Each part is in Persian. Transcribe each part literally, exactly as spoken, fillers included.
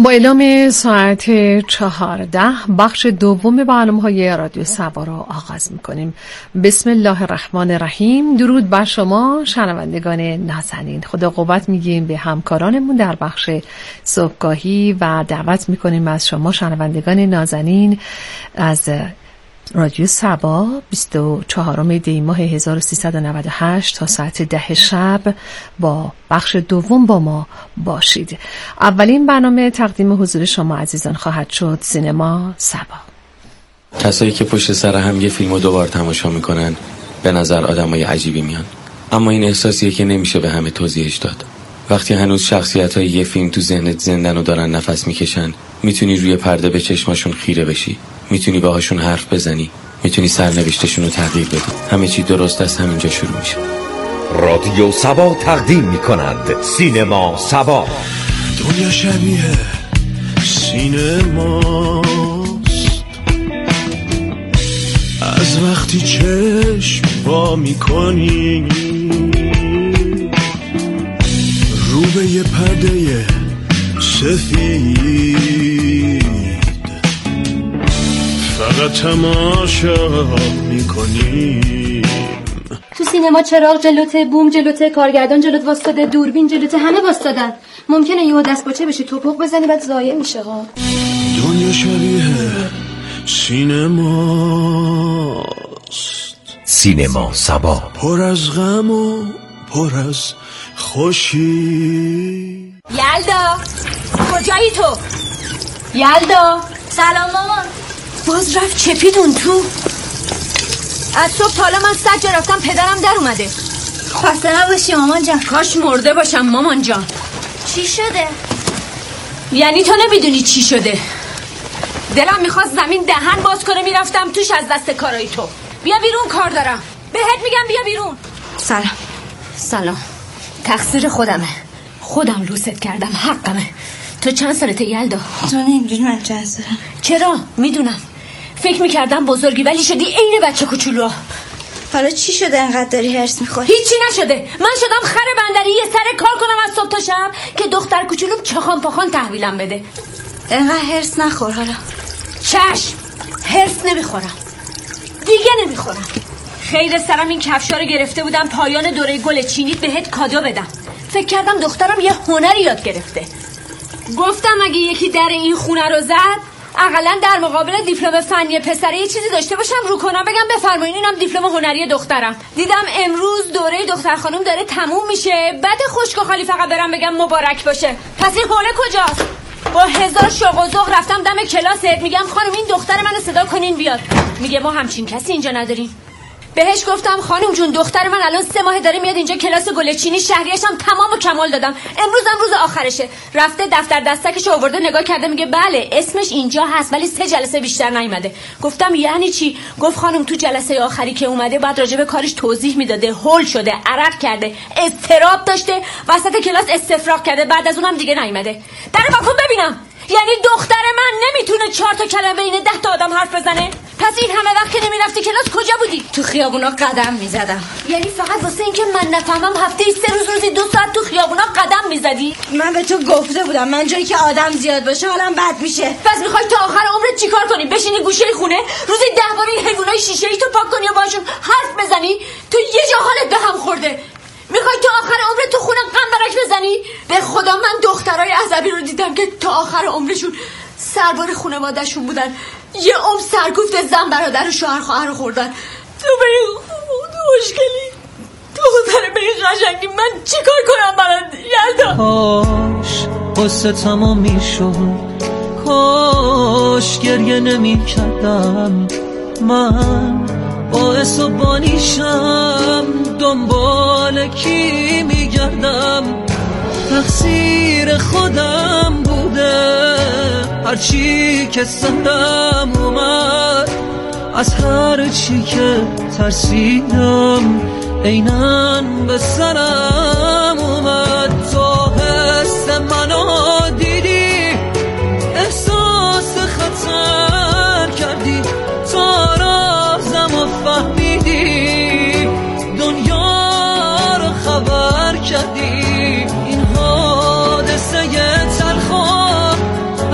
با اعلام ساعت چهارده بخش دوم برنامه‌های رادیو سبا را آغاز می‌کنیم. بسم الله الرحمن الرحیم. درود بر شما شنوندگان نازنین. خدا قوت میگیم به همکارانمون در بخش صبحگاهی و دعوت می‌کنیم از شما شنوندگان نازنین از رادیو سبا بیست و چهارم دی ماه هزار و سیصد و نود و هشت تا ساعت ده شب با بخش دوم با ما باشید. اولین برنامه تقدیم حضور شما عزیزان خواهد شد سینما سبا. کسایی که پشت سر هم یه فیلمو دوبار تماشا میکنن به نظر آدمای عجیبی میان، اما این احساسیه که نمیشه به همه توضیحش داد. وقتی هنوز شخصیت‌های یه فیلم تو ذهنت زندن و دارن نفس میکشن، میتونی روی پرده به چشماشون خیره بشی، میتونی باهاشون حرف بزنی، میتونی سرنوشتشون رو تغییر بدی. همه چی درست از همینجا شروع میشه. رادیو سبا تقدیم میکند سینما سبا. دنیا شبیه سینماست، از وقتی چشم وا میکنی رو به یه پرده سفید فقط تماشا میکنیم. تو سینما چراغ جلوته، بوم جلوته، کارگردان جلوت واسطاده، دوربین جلوته، همه واسطادن. ممکنه یهو دست باچه بشی، توپق بزنی بعد ضایع میشه ها. دنیا شبیه سینماست، سینما سبا، پر از غم و پر از خوشی. یلدا کجایی تو؟ یلدا سلام مامان. باز رفت چپیدون تو. از صبح تا حالا من صد جا رفتم پدرم در اومده. خسته نباشی مامان جان. کاش مرده باشم مامان جان. چی شده؟ یعنی تو نمیدونی چی شده؟ دلم میخواست زمین دهن باز کنه میرفتم توش از دست کارای تو. بیا بیرون کار دارم. بهت میگم بیا بیرون. سلام. سلام. تقصیر خودمه، خودم لوست کردم، حقمه. تو چند سالته یلدا؟ تو نمیدونی من چند سالم. چرا؟ میدونم. فکر میکردم بزرگی ولی شدی عین بچه کوچولو. حالا چی شده انقدر داری هرس میخوری؟ هیچی نشده. من شدم خر بندری یه سر کار کنم از صبح تا شب که دختر کوچولوم چخان پاخان تحویلم بده. انقدر هرس نخور حالا. چشم، هرس نمیخورم دیگه، نمیخورم. خیر سرم این کفشا رو گرفته بودم پایان دوره گل چینیت بهت کادو بدم. فکر کردم دخترم یه هنری یاد گرفته. گفتم اگه یکی در این خونه رو زد اقلا در مقابل دیپلم فنی پسره یه چیزی داشته باشم رو کنم بگم بفرمایید اینم دیپلم هنری دخترم. دیدم امروز دوره دختر خانم داره تموم میشه، بعد خشک و خالی فقط برم بگم مبارک باشه. پس این حوله کجاست؟ با هزار شوق و ذوق رفتم دم کلاست، میگم خانم این دختر منو صدا کنین بیاد. میگه ما همچین کسی اینجا نداریم. بهش گفتم خانم جون دختر من الان سه ماه داره میاد اینجا کلاس گلچینی، شهریه‌ش هم تمام و کمال دادم، امروز هم روز آخرشه. رفته دفتر دستکش آورده نگاه کرده میگه بله اسمش اینجا هست ولی سه جلسه بیشتر نیومده. گفتم یعنی چی؟ گفت خانم تو جلسه آخری که اومده بعد راجع به کارش توضیح میداده، هول شده، عرق کرده، اضطراب داشته، وسط کلاس استفراغ کرده، بعد از اونم دیگه نیومده. در واکن ببینم. یعنی دختر من نمیتونه چهار تا کلمه بین ده تا آدم حرف بزنه؟ پس این همه وقت که نمیرفتی کلاس کجا بودی؟ تو خیابونا قدم میزدم. یعنی فقط واسه اینکه من نفهمم هفته سه روز روزی دو ساعت تو خیابونا قدم میزدی؟ من به تو گفته بودم من جایی که آدم زیاد باشه حالم بد میشه. پس میخوای تا آخر عمرت چیکار کنی؟ بشینی گوشه خونه روزی ده بار این حیوانای شیشه‌ای تو پاک کنی و باشون حرف بزنی؟ تو یه جا حالت به هم خورده. میخوای تا آخر عمرت تو خونه قنبرک بزنی؟ به خدا من دخترای عصبی رو دیدم که تا آخر عمرشون سربار خانواده‌شون بودن، یه عمر سرکوفت زن برادر و شوهر خواهر رو خوردن. تو به این مشکلی دختر به این قشنگی من چیکار کنم برات یلدا؟ کاش قصه تمام میشد، کاش گریه نمی کردم، من باعث و بانیشم، دنبال کی میگردم، تقصیر خودم بوده، هرچی که سندم اومد، از هر چی که ترسیدم عیناً به سرم اومد. تو حس منو دیدی، احساس خطر کردی، تا رازمو فهمیدی، دنیا رو خبر کردی، این حادثه تلخو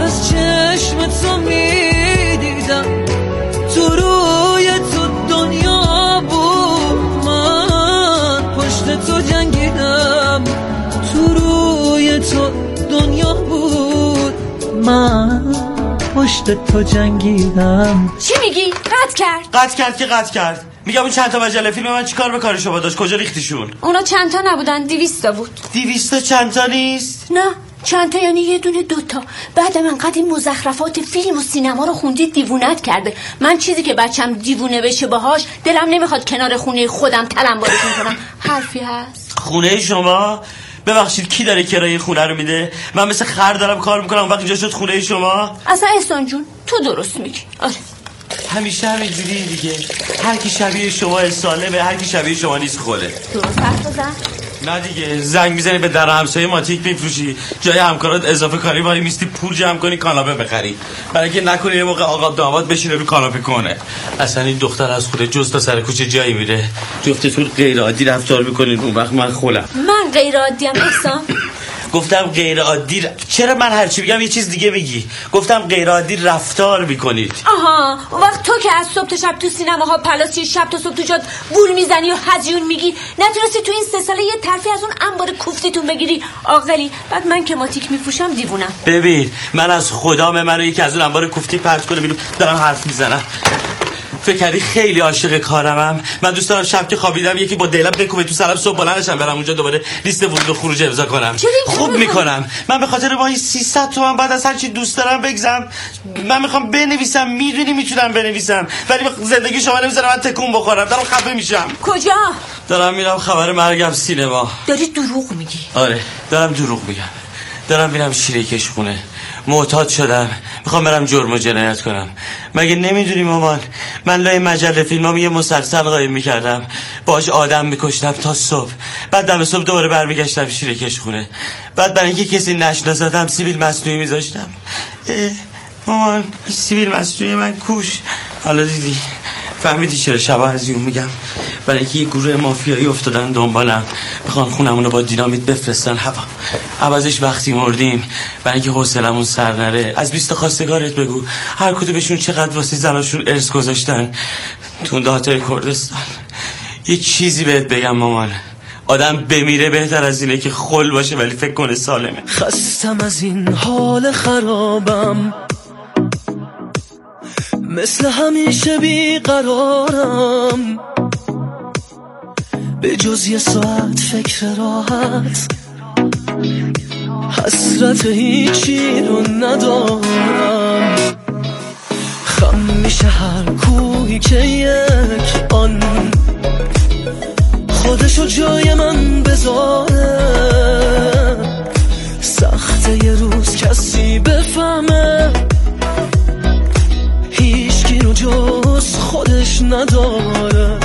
من پشت تو جنگیدم. چی میگی؟ قطع کرد؟ قطع کرد که قطع کرد. میگم اون چند تا مجله فیلم من چیکار به کار شما داشت؟ کجا ریختیشون؟ اونا چند تا نبودن، دویست تا بود. دویست تا چند تا نیست؟ نه چند تا یعنی یه دونه دوتا. بعد من قد این مزخرفات فیلم و سینما رو خوندید دیوونت کرده. من چیزی که بچم دیوونه بشه باهاش دلم نمیخواد کنار خونه خودم تلمبارشون کنم. حرفی هست؟ خونه شما؟ ببخشید کی داره کرایه خونه رو میده؟ من مثل خر دارم کار میکنم اون وقت اینجا شد خونه شما؟ اصلا احسان جون تو درست میگی. آره همیشه همینجوری دیگه. هر کی شبیه شما سالمه، هر کی شبیه شما نیست خله. درست حرف بزن. نه دیگه زنگ میزنی به در همسایه ماتیک میفروشی، جای همکارات اضافه کاری وای میستی پول جمع کنی کاناپه بخری، برای که نکنی یه موقع آقا داماد بشینه رو کاناپه کنه. اصلا این دختر از خود جز تا سر کوچه جایی میره. جفتتون غیر عادی رفتار میکنین، اون وقت من خولم. من غیر عادی ام احسان؟ گفتم غیر عادی ر... چرا من هر چی بگم یه چیز دیگه میگی؟ گفتم غیر عادی رفتار میکنید. آها اون وقت تو که از صبح تا شب تو سینماها پلاسی، شب تا صبح تو جاد بول میزنی و هزیون میگی، نتونستی تو این سه ساله یه ترفی از اون انبار کوفتیتون بگیری عاقلی. بعد من که ماتیک میفروشم دیوونم. ببین من از خدا به منو یکی از اون انبار کوفتی پرت کنه بیرون دارم حرف میزنم. فکر کردی خیلی عاشق کارمم؟ من دوست دارم شب که خوابیدم یکی با دلم بکوبه تو سرم، صبح بلندشم برم اونجا دوباره لیست ورود و خروج امضا کنم. خوب میکنم. من به خاطر با این سیصد تومن بعد از هر چی دوست دارم بگذم من میخوام بنویسم. میدونی میتونم بنویسم ولی زندگی شما نمیذاره من تکون بخورم. دارم خفه میشم. کجا؟ دارم میرم خبر مرگم سینما. داری دروغ میگی؟ آره دارم دروغ میگم. دارم میرم شیره کش خونه. معتاد شدم میخوام برم جرم و جنایت کنم. مگه نمیدونی مامان من لای مجله فیلمام یه مسلسل قایم میکردم باش آدم میکشتم تا صبح، بعد دم صبح دوباره برمیگشتم شیره کش خونه. بعد برای اینکه کسی نشناستم سیبیل مصنوعی میذاشتم. مامان سیبیل مصنوعی من کوش. حالا دیدی فهمیدی چرا شبا از یون میگم؟ برای اینکه یه گروه مافیایی افتادن دنبالم میخوان خونمونو با دینامیت بفرستن هوا. عوضش وقتی مردیم برای اینکه حوصلمون سر نره از بیست خواستگارت بگو هر کدومشون چقدر واسه زناشون ارث گذاشتن تو دهاتای کردستان. یه چیزی بهت بگم مامان، آدم بمیره بهتر از اینه که خل باشه ولی فکر کنه سالمه. خستم از این حال خرابم، مثل همیشه بیقرارم، به جز یه ساعت فکر راحت حسرت هیچی رو ندارم. خم میشه هر کوهی که یک آن خودشو جای من بذاره. سخته یه روز کسی بفهمه هیچکی رو جز خودش نداره،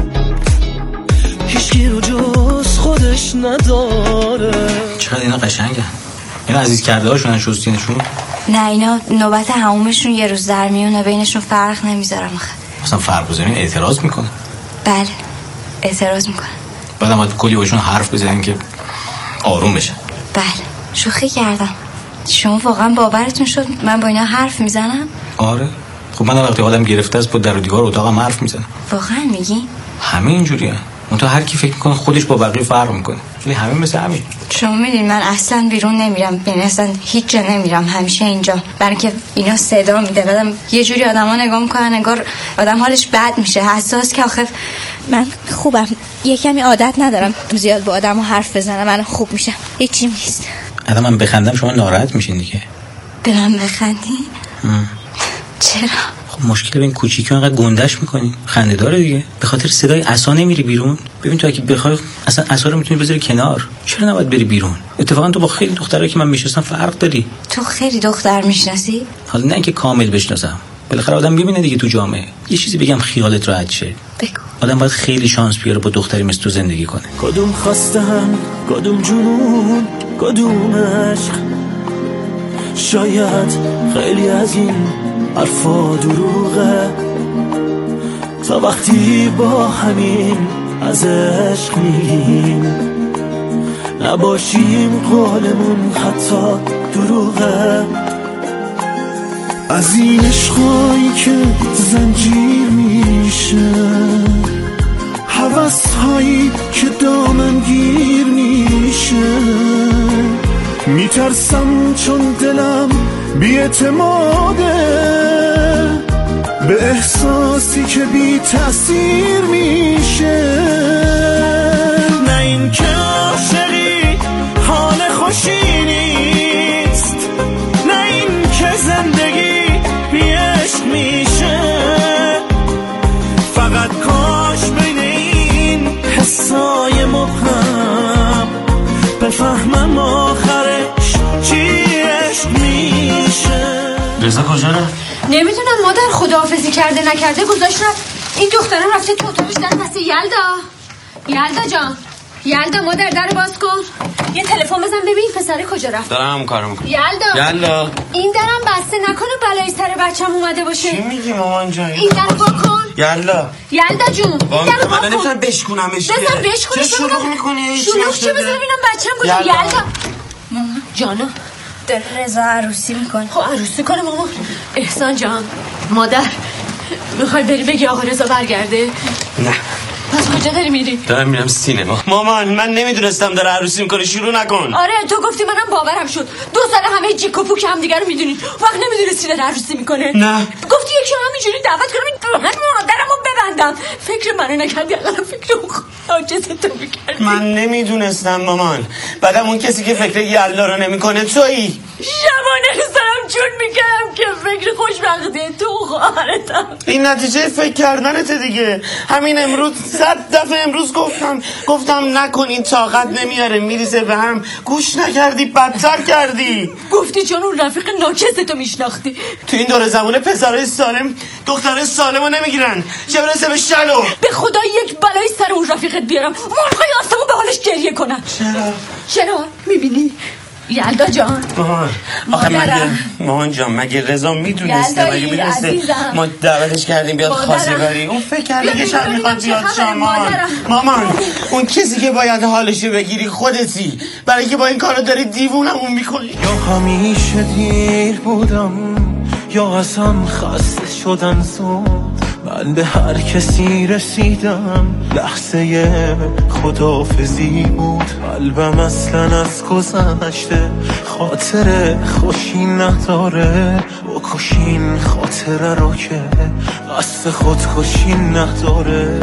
هیچکی رو جز خودش نداره. چقدر اینا قشنگه. اینا عزیز کرده هاشون شستینشون؟ نه اینا نوبت همومشون یه روز در میونه، بینشون فرق نمیذارم. مثلا فرق بزنین اعتراض میکنه؟ بله اعتراض میکنه. بعد هم باید کلی باشون حرف بزنین که آروم بشن. بله شوخی کردم. شما واقعا باورتون شد من با اینا حرف میزنم؟ آره خب من وقتی آدم گرفته است با در و دیوار اتاقم حرف میزنم. واقعا میگی؟ همه اینجوریه. اون تا هر کی فکر میکنه خودش با بقیه فرق میکنه ولی همه مثل همین. شما میدونید من اصلا بیرون نمیرم، یعنی اصلا هیچ جا نمیرم، همیشه اینجا، برای که اینا صدا میده. بعدم یه جوری آدما نگاه میکنن انگار آدم حالش بد میشه، حساس که آخه من خوبم، یه کمی عادت ندارم زیاد با آدمو حرف بزنم، من خوب میشم، هیچی نیست. آدم من بخندم شما ناراحت میشین دیگه. به من بخندی؟ چرا؟ خب مشکل به این کوچیکی انقدر گندش میکنی؟ خنده داره دیگه. به خاطر صدای عصا نمیری بیرون؟ ببین تو اگه بخوای اصلا عصا رو میتونی بذاری کنار، چرا نباید بری بیرون؟ اتفاقا تو با خیلی دخترایی که من میشناسم فرق داری. تو خیلی دختر میشناسی؟ حالا نه اینکه کامل بشناسم، بالاخره آدم ببینه دیگه تو جامعه. یه چیزی بگم خیالت راحت شه. بگو. آدم باید خیلی شانس بیاره با دختری مثل تو زندگی کنه. کدوم خواستم، کدوم جنون، کدوم عشق. شاید خیلی از این حرفا دروغه، تا وقتی با همین از عشق میگیم نباشیم قولمون حتی دروغه. از این عشقایی که زنجیر میشه، هوس هایی که دامن گیر میشه، میترسم چون دلم بی‌اعتماده به احساسی که بی تأثیر میشه. نه این که عاشقی حال خوشی نیست، نه این که زندگی بی عشق میشه. فقط کاش بین این حسای مبهم بفهمم آخرش چی عشق میشه. رضا کجا رفت؟ نمیدونم مادر، خداحافظی کرده نکرده گذاشت رفت. این دخترم رفته تو اتاقش در دست یلدا. یلدا جان، یلدا مادر در باز کن. یه تلفن بزن ببین پسر کجا رفت. دارم همون کارو میکنم. یلدا یلدا این درم بسته نکنه بلایی سر بچم اومده باشه. چی میگی مامان جان؟ این درو وا کن. یلدا یلدا جون این درو وا کن. من نمیتونم بشکنمش. بزن بشکنش. چه شلوغ میکنی؟ شلوغ چه بزن ببینم بچم کجا. یلدا مامان جانا در رضا عروسی میکنه. خب عروسی کنه مامان. احسان جان مادر میخوای بری بگی آقا رضا برگرده؟ نه. پس کجا داری میری؟ دارم میرم سینما. مامان من نمیدونستم داره عروسی میکنه، شروع نکن. آره تو گفتی منم باورم شد. دو سال همه جیک و پوک هم دیگه رو میدونید، وقت نمیدونستی داره عروسی میکنه. نه گفتی یکی همینجوری دعوت کنم این مادرمو ببندم. فکر منو نکردی الان فکر اون عاجز تو میکردی. من نمیدونستم مامان. بعدم اون کسی که فکر یلدا رو نمیکنه تویی. شبانه سرم چون میکردم که فکر خوشبختی تو خواهرتم. این نتیجه فکر کردنته دیگه. همین امروز صد دفعه امروز گفتم گفتم نکن، این طاقت نمیاره میریزه به هم. گوش نکردی، بدتر کردی. گفتی چون اون رفیق ناکس تو میشناختی. تو این دوره زمونه پسرای سالم دخترای سالمو نمیگیرن، چه برسه به شلو. به خدا یک بلای سر اون رفیقت بیارم مرغای آسمون به حالش گریه کنن. چرا؟ چرا؟ میبینی؟ یلدا جان مامان آخه مگه مامان جان مگه رضا میدونسته؟ مگه میدونسته ما دعوتش کردیم بیاد خواستگاری؟ اون فکر کرده که شب میخواد بیاد شام. مامان مامان اون کسی که باید حالشو بگیری خودتی، برای که با این کارو داری دیوونمون میکنی. یا همیشه دیر بودم یا اصلا خسته شدم زود. من به هر کسی رسیدم لحظه خداحافظی بود. قلبم اصلا از گذشته خاطر خوشی نداره. بکشین خاطره رو که قصد خودکشی نداره.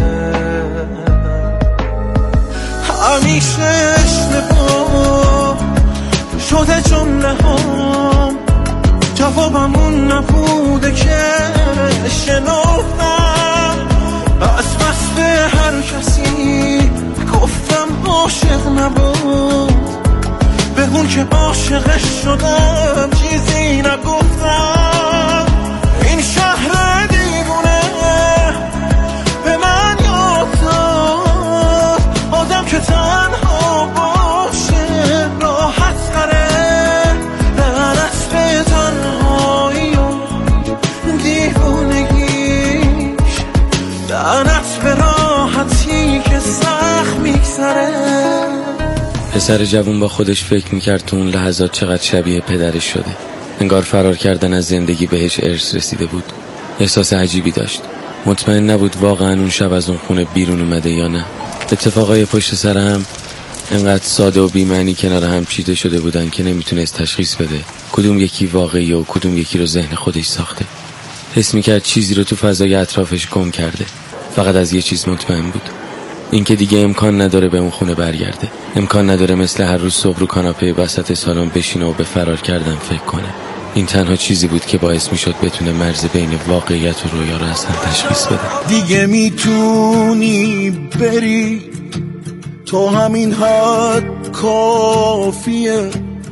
همیشه اشتباه شده جمله هم، جوابمون نبوده که شنفتم. از بس به هر کسی گفتم عاشق نبود، به اون که عاشقش شدم چیزی نگفتم. این شهر دیوونه به من یاد داد آدم که تنها باشه راحت تره. لعنت به تنهایی و دیوونگیش، لعنت به راحتی که سخت میگذره. پسر جوون با خودش فکر میکرد تو اون لحظات چقدر شبیه پدرش شده. انگار فرار کردن از زندگی بهش ارث رسیده بود. احساس عجیبی داشت. مطمئن نبود واقعا اون شب از اون خونه بیرون اومده یا نه. اتفاقای پشت سر هم انقدر ساده و بی‌معنی کنار هم چیده شده بودن که نمیتونست تشخیص بده کدوم یکی واقعی و کدوم یکی رو ذهن خودش ساخته. حس میکرد چیزی رو تو فضای اطرافش گم کرده. فقط از یه چیز مطمئن بود، اینکه دیگه امکان نداره به اون خونه برگرده. امکان نداره مثل هر روز صبح رو کاناپه وسط سالن بشینه و به فرار کردن فکر کنه. این تنها چیزی بود که باعث میشد بتونه مرز بین واقعیت و رویا رو اصلا تشخیص بده. دیگه میتونی بری، تو همین حد کافیه.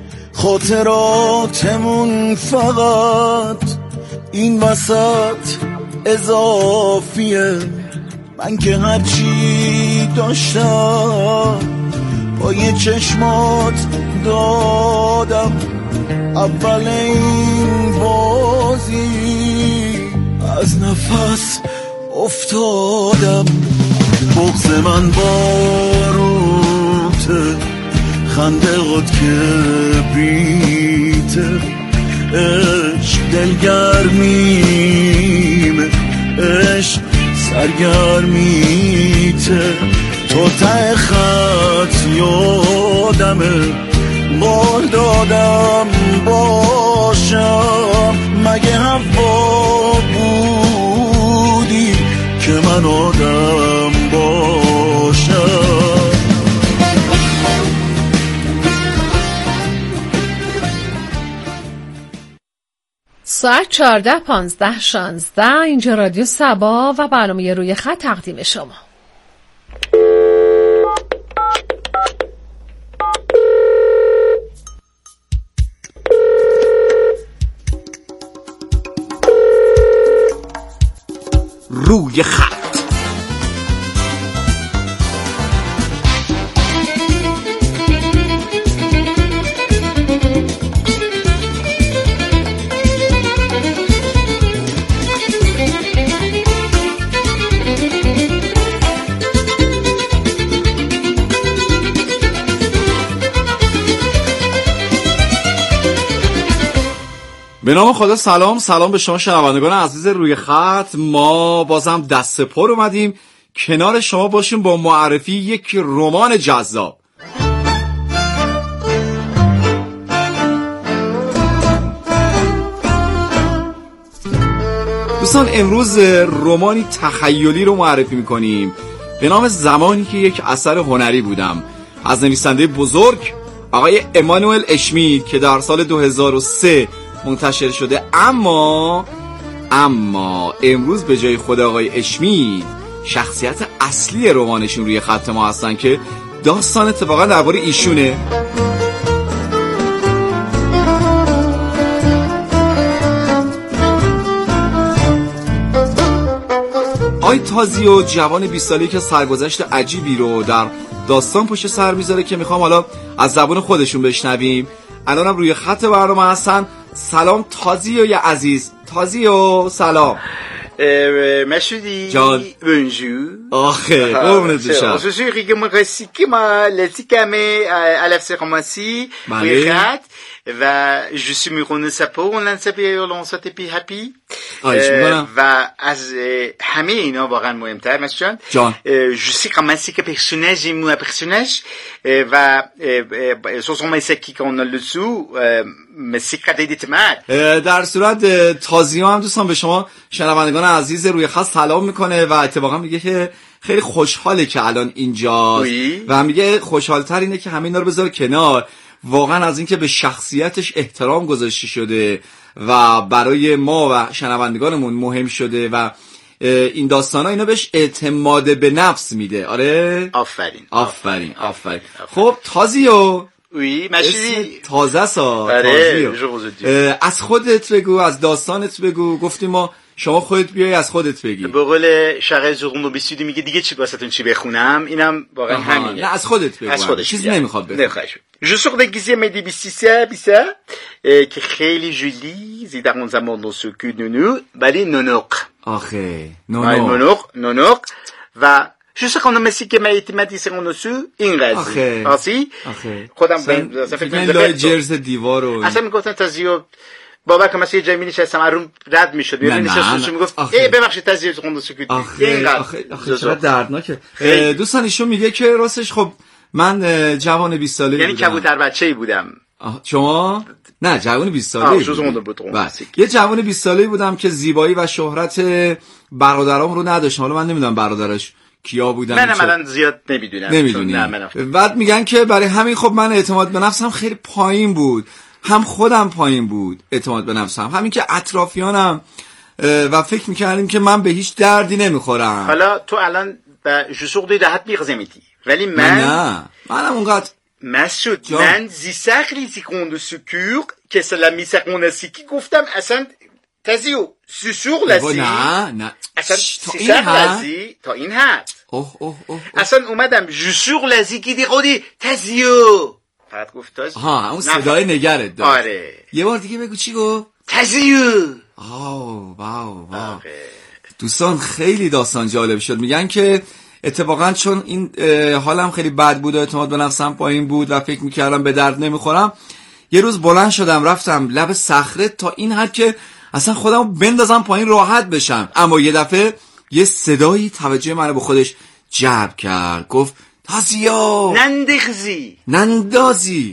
خاطراتمون فقط این وسط اضافیه. من که هرچی داشتم با یه چشمات دادم. اول این بازی از نفس افتادم. بغض من باروته، خنده قد که بیته. عشق دلگرمیمه، عشق سرگرمیته. تو ته خط یادمه قول دادم باشم، مگه هوا بودی که من آدم باشم. ساعت چهارده پانزده شانزده اینجا رادیو صبا و برنامه روی خط تقدیم شما. روی خط. به نام خدا. سلام سلام به شما شنوندگان عزیز روی خط. ما بازم دست پر اومدیم کنار شما باشیم با معرفی یک رمان جذاب. دوستان امروز رمانی تخیلی رو معرفی میکنیم به نام زمانی که یک اثر هنری بودم، از نویسنده بزرگ آقای امانوئل اشمید که در سال دو هزار و سه منتشر شده. اما اما امروز به جای خود آقای اشمید شخصیت اصلی رمانشون روی خط ما هستن که داستان اتفاقا درباره ایشونه. آقای تازیو جوان بیست ساله‌ای که سرگذشت عجیبی رو در داستان پشت سر میذاره که میخوام حالا از زبان خودشون بشنویم. الانم روی خط برنامه هستن. سلام تازیو عزیز. تازیو سلام. مسعودی جان بونجور. آخه قربونت بشم. Je suis régulièrement que ma l'éticame à la pharmacie روی خط و je suis میخونه سپو اون سپی لانسات پی هپی و از همه اینا واقعا مهمتر مسعود جان je suis comme ainsi que personnage et moi personnage و ce sont mes qui qu'on a le sous در صورت تازیو هم دوستان به شما شنوندگان عزیز روی خط سلام میکنه و اتفاقا میگه که خیلی خوشحاله که الان اینجاست و میگه خوشحالتر اینه که همه اینا رو بذاره کنار، واقعا از اینکه به شخصیتش احترام گذاشته شده و برای ما و شنوندگانمون مهم شده و این داستانا اینا بهش اعتماد به نفس میده. آره آفرین آفرین آفرین. خب تازیو وی ماشی تازه سا از خودت بگو، از داستانت بگو. گفتیم ما شما خودت بیای از خودت بگی. به قول شقیق زغون و بیسودی میگه دیگه چی واسهتون چی بخونم، اینم واقعا همینه. نه از خودت بگو، از خودش چیزی نمیخواد بگو. Je sors déguisé mais des bisticia bissa که خیلی جولی زیده اون زمان دو سکوت نونو ولی نونوق. آخه نونوق نونوق و je sais qu'on a messi que m'a été dit c'est on dessus این قضیه آسی خودم فکر لای جرز دیوارو اصلا میگفتن تازیو بابا که مثلا جایی نشستم اروم رد میشد میبینی نشستش میگفت ای ببخشید تازیو خون سکوت اینقدر آخه آخه چقدر دردناکه. دوستان ایشون میگه که راستش خب من جوان بیست ساله یعنی کبوتر بچه‌ای بودم. شما نه جوان بیست ساله‌ای بودم. یه جوان بیست ساله‌ای بودم که زیبایی و شهرت برادرام رو نداشتم. حالا من نمیدونم برادرش کیا بودن. نه نه من زیاد نمیدونم. نمیدونم. بعد میگن که برای همین خب من اعتماد به نفسم خیلی پایین بود، هم خودم پایین بود اعتماد به نفسم، همین که اطرافیانم و فکر میکردیم که من به هیچ دردی نمیخورم. حالا تو الان به جسوردی دهت میغزمیتی ولی من نه منم اونقدر مسعود من زی سخلی سیکون دو سکور که سلامی سکون سیکی گفتم اصلا تازیو سوسور لسی نه نه اصلا سی لسی تا این حد اوه اوه اوه اصلا اومدم جسور لسی که دی قودی تازیو فقط گفت تازیو ها اون صدای نگرت داشت. آره یه بار دیگه بگو چی گفت؟ تازیو. آو واو واو. دوستان خیلی داستان جالب شد. میگن که اتفاقا چون این حالم خیلی بد بود و اعتماد به نفسم پایین بود و فکر میکردم به درد نمیخورم، یه روز بلند شدم رفتم لب صخره تا این حد که اصلا خودم بندازم پایین راحت بشم. اما یه دفعه یه صدایی توجه منو به خودش جلب کرد. گفت تازیو نندخزی نندازی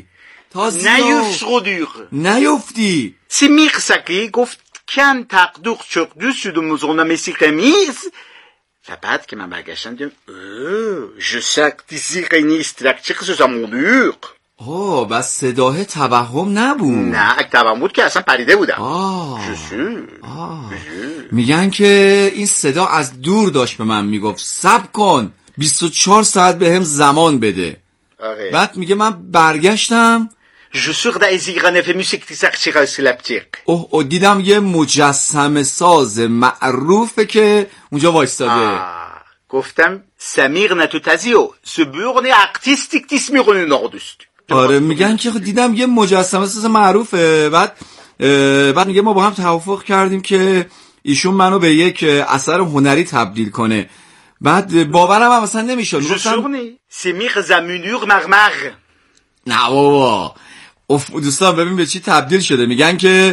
نیفتخودیر نیفتی سمیق سکی گفت کن تقدوق چقدو سودو مزغونه مسی قمیز و بعد که من برگشتم دیدم اوه je sais que d'ici réunissent la chique sur mon dur. اوه بس صداه توهم نبود. نه توهم بود که اصلا پریده بودم. آه میگن که این صدا از دور داشت به من میگفت صبر کن بیست و چهار ساعت به هم زمان بده. آره. بعد میگه من برگشتم je suis d'Aisiran fait musique تسخشیغ سلپتیق. اوه او دیدم یه مجسمه ساز معروفه که اونجا وایستاده. گفتم سمیر نتو تزیو سبورن آرتیستیک تیسمیرون ناردوست. آره میگن که دیدم یه مجسمه ساز معروفه. بعد بعد میگه ما با هم توافق کردیم که ایشون منو به یک اثر هنری تبدیل کنه. بعد باورم هم اصلا نمیشد. گفتم سمیر زمینور مرمر. نه بابا اوف دوستان ببین به چی تبدیل شده. میگن که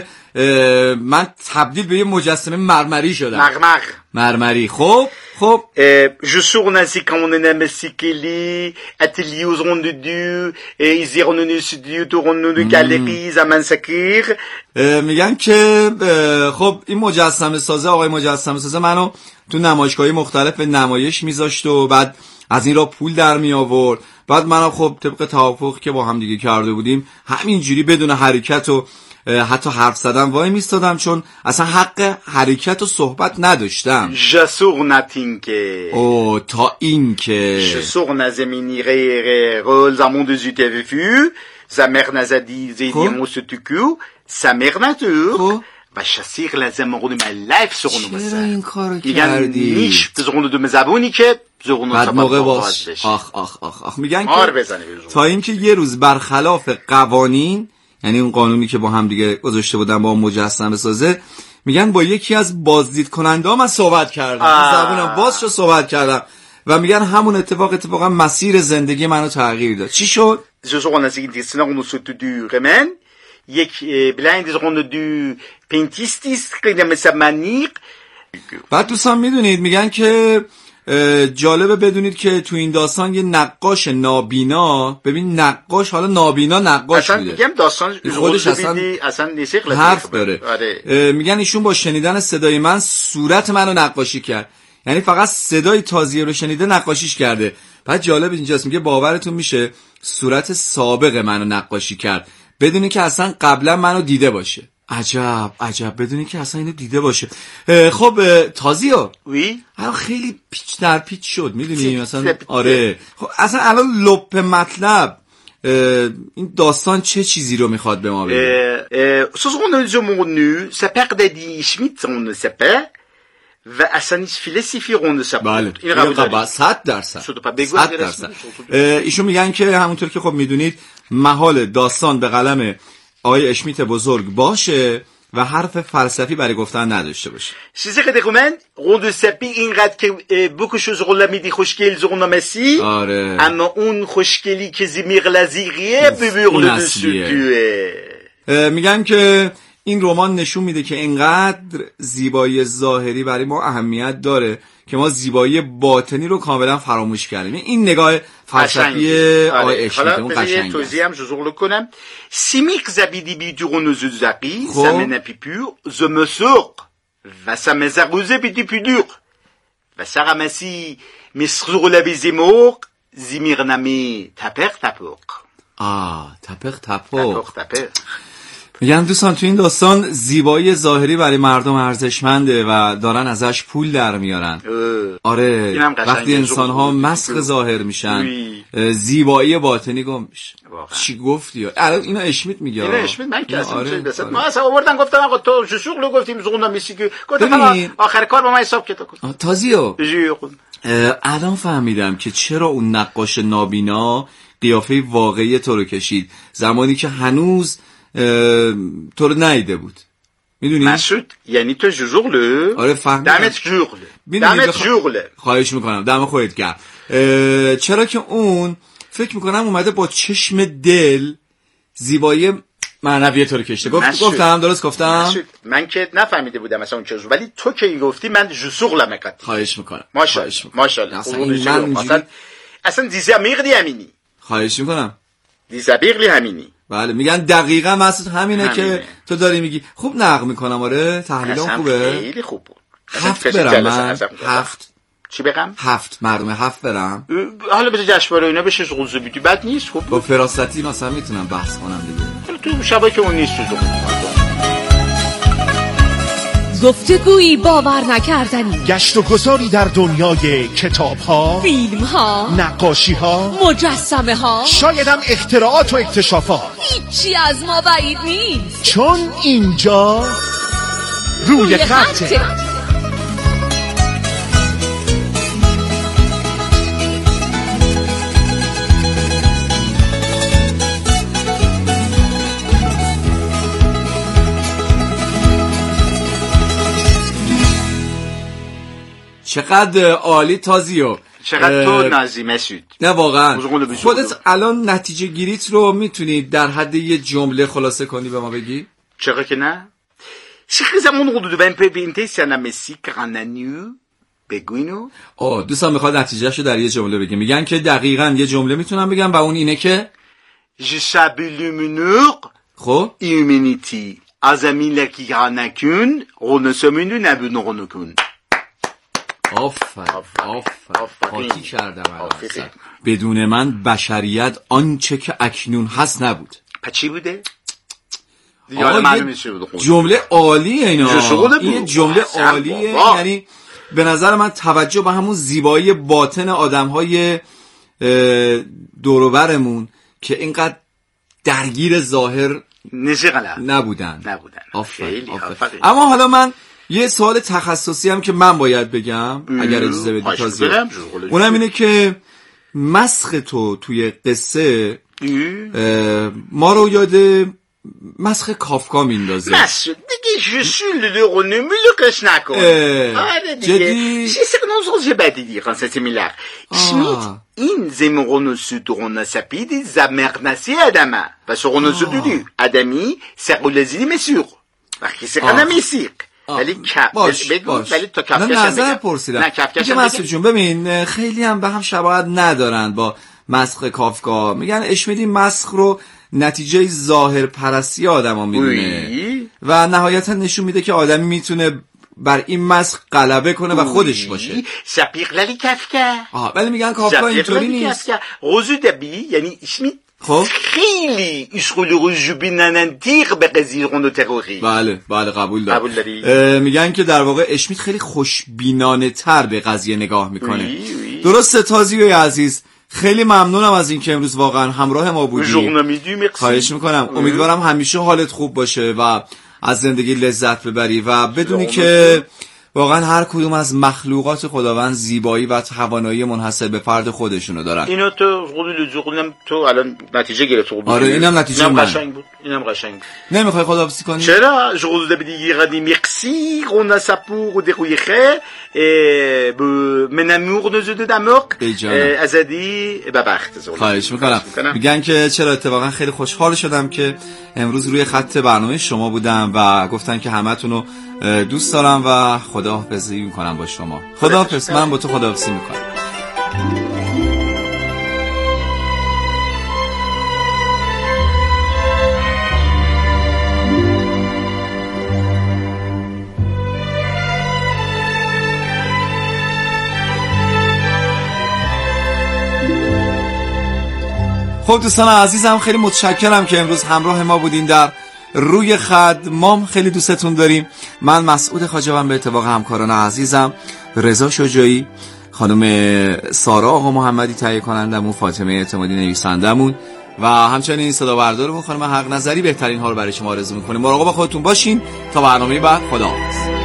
من تبدیل به یه مجسمه مرمری شدم. مرمر مرمری. خب خب je suis nazi quand on est mesikeli atelier aux rondes du et ils iront nous studio tourner de galeries zaman sakir. میگن که خب این مجسمه سازه آقای مجسمه سازه منو تو نمایشگاهی مختلف به نمایش میذاشت و بعد از این را پول در می آورد. بعد منم خب طبق توافق که با هم دیگه کرده بودیم همینجوری بدون حرکت و حتی حرف زدن وای میستادم چون اصلا حق حرکت و صحبت نداشتم. جسور نتین که او تا این که جسور نزمینی غیر رول زمان دو زیده وفو زمیر نزدی زیدی موستوکو زمیر نتور و شسیر لازم مقودم لایف سرونو بسن. چرا این کارو کردی؟ نیش زرونو دو مزبونی که زرونو بعد موقع باش آخ آخ آخ آخ میگن که تا اینکه یه روز برخلاف قوانین یعنی اون قانونی که با هم دیگه گذاشته بودن با مجسمه سازه میگن با یکی از بازدید کننده ها من صحبت کردم. زبونم باز شو صحبت کردم و میگن همون اتفاق اتفاقا مسیر زندگی منو تغییر داد. چی شد؟ زوزو نزدیک دیسنا اونو سوتو دو رمن یک بلایند زرونو دو پینتیستیست که مثلا منیق. بعد دوستان میدونید میگن که جالبه بدونید که تو این داستان یه نقاش نابینا ببین نقاش حالا نابینا نقاش بوده. میگم داستان خودش اصلا اصلا نیسیق حرف داره. آره. میگن ایشون با شنیدن صدای من صورت منو نقاشی کرد. یعنی فقط صدای تازیه رو شنیده نقاشیش کرده. بعد جالب اینجاست میگه باورتون میشه صورت سابق منو نقاشی کرد بدونی که اصلا قبلا منو دیده باشه. عجب عجب بدونی که اصلا اینو دیده باشه. خب تازیو وی الان خیلی پیچ در پیچ شد میدونی مثلا آره خب اصلا الان لپ مطلب این داستان چه چیزی رو میخواد به ما بگه؟ سوزون زمونو سپق دادی شمیت اون سپق و اصلا هیچ فلسفی رونده سپق. بله این قبول صد درصد صد درصد. ایشون میگن که همونطور که خب میدونید محال داستان به قلم آقای اشمیت بزرگ باشه و حرف فلسفی برای گفتن نداشته باشه. چیزی که دقیقاً روند سپی اینقدر که beaucoup choses رو میدی خوشگل زرون مسی. آره. اما اون خوشگلی که زمیر لزیریه ببیرل دستوه. میگن که این رمان نشون میده که اینقدر زیبایی ظاهری برای ما اهمیت داره که ما زیبایی باطنی رو کاملا فراموش کردیم. این نگاه فلسفی آقای اشمیت اون قشنگه. آره توضیح هم جزور کنم. سیمیک زبیدی بیدورون زوزاقی سمن پیپور زمسوق و سمزاقوزه بیدی پیدور و سرمسی مسخور لبیزیموق زمیر نمی تپق تپق. آه تپق تپق تپق تپق. میگم دوستان تو این داستان زیبایی ظاهری برای مردم ارزشمنده و دارن ازش پول در میارن. آره وقتی انسان ها مسخ ظاهر میشن زیبایی باطنی گم میشه. چی گفتی؟ الان اینو اشمیت میگه. اینو اشمیت من که اصلا ما اصلا آوردن گفتم آقا تو شغل گفتیم زغونم میسی که گفتم آخر کار با من حساب کتاب کن. تازیو الان فهمیدم که چرا اون نقاش نابینا قیافه واقعی تو رو کشید زمانی که هنوز تو رو نیده بود. میدونی؟ مسعود یعنی تو جوغله؟ آره فهمیدم. دمت جوغله. دمت جوغله. خواهش میکنم دم خودت گرم. چرا که اون فکر میکنم اومده با چشم دل زیبایی معنوی تو رو کشته. گفت گفتم درست گفتم؟ مسعود من که نفهمیده بودم مثلا اون چه ولی تو که گفتی من جوغله میگم. خواهش میکنم. ماشاءالله ماشاءالله. اصلا اصلا دیزامیر دی همینی. خواهش میکنم. دیزابیرلی همینی. بله میگن دقیقاً مسعود همینه, همینه که تو داری میگی. خوب نقل میکنم. آره تحلیلم خوبه. خیلی خوب بود. هفت برم من. هفت چی بگم؟ هفت مردم هفت برم. حالا بذار جشنواره اینا بشه قوزو بیدی بد نیست. خوب با فراستی مثلا میتونم بحث کنم دیگه. تو شبایی که اون نیست تو گفتگویی باور نکردنی، گشت و گذاری در دنیای کتاب ها، فیلم ها، نقاشی ها، مجسمه ها، شاید هم اختراعات و اکتشافات. هیچی از ما بعید نیست، چون اینجا روی, روی خطه, خطه. چقدر عالی تازیو، چقدر تو نازی مسعود. نه واقعا خودت الان نتیجه گیریت رو میتونی در حد یه جمله خلاصه کنی به ما بگی؟ چرا که نه؟ شخص زمان حدود ben peux pinter c'est un messi cananiu بگوینو. آه دوستان میخواد نتیجهشو در یه جمله بگی. میگن که دقیقاً یه جمله میتونم بگم و اون اینه که je sabais lumineux خب humanity azamila ki ganakun ronosomunu nabunronokun. آفر آفر آتی کردم الان. بدون من بشریت آنچه که اکنون هست نبود. پس چی بوده؟ جمله عالیه اینا. این جمله عالیه، یعنی به نظر من توجه به همون زیبایی باطن آدم‌های دور و برمون که اینقدر درگیر ظاهر نبودن نبودن. آفر اما حالا من یه سوال تخصصی هم که من باید بگم اگر اجازه بدی تازی، اونم اینه که مسخ تو توی قصه ما رو یاد مسخ کافکا میندازه. مسخ دیگه جسول رو نمیلوکش نکن. آره دیگه چیزی که نوزغل بدی دیگه خانستی میلق شمیت این زمغونوسو دروناسپیدی زمغنسی ادمه و سغونوسو دودی ادمی سقولزیدی مسیق وقتی سقنا میسیق ولی کف باش باش ولی تا کفکش نه نظر پرسیدم. نه کفکش مسعود جون ببین خیلی هم به هم شباهت ندارن با مسخ کافکا. میگن اشمیدی مسخ رو نتیجه ظاهر پرستی آدما میدونه و نهایتا نشون میده که آدمی میتونه بر این مسخ غلبه کنه و خودش باشه. شپیقللی کفکا. آها ولی میگن کافکا اینطوری نیست. روزو دبی یعنی اشمید خب خیلی اشغول رجوبینن تیغ به قضیه و تروری. بله بله قبول دارم. قبول داری؟ میگن که در واقع اشمیت خیلی خوشبینانه تر به قضیه نگاه میکنه. درسته تازیوی عزیز، خیلی ممنونم از این که امروز واقعا همراه ما بودی. خواهش میکنم. امیدوارم همیشه حالت خوب باشه و از زندگی لذت ببری و بدونی که واقعا هر کدوم از مخلوقات خداوند زیبایی و توانایی منحصر به فرد خودشونو دارن. اینو تو قول لزوقم تو الان نتیجه گرفتی. آره اینم نتیجه من. قشنگ بود. اینم قشنگ بود. نمیخوای خداحافظی کنی؟ چرا؟ جقول دبی قدی ميرسي on a ça pour des couilles et من امور نزد دماغ ازدی ببخت. خواهش میکنم. میگن که چرا اتفاقا خیلی خوشحال شدم که امروز روی خط برنامه شما بودم و گفتن که همتون رو دوست دارم و خداحافظی میکنم با شما. خداحافظ. من با تو خداحافظی میکنم. خب دوستان عزیزم خیلی متشکرم که امروز همراه ما بودین در روی خط. ما خیلی دوستتون داریم. من مسعود خواجه‌ام به اتفاق همکاران عزیزم رضا شجاعی، خانم سارا آقا محمدی تهیه کنندمون، فاطمه اعتمادی نویسندمون و همچنین صدا بردارمون خانم حق نظری بهترین ها رو برای شما آرزو می‌کنیم. مراقب خودتون باشین تا برنامه بعد. خداحافظ.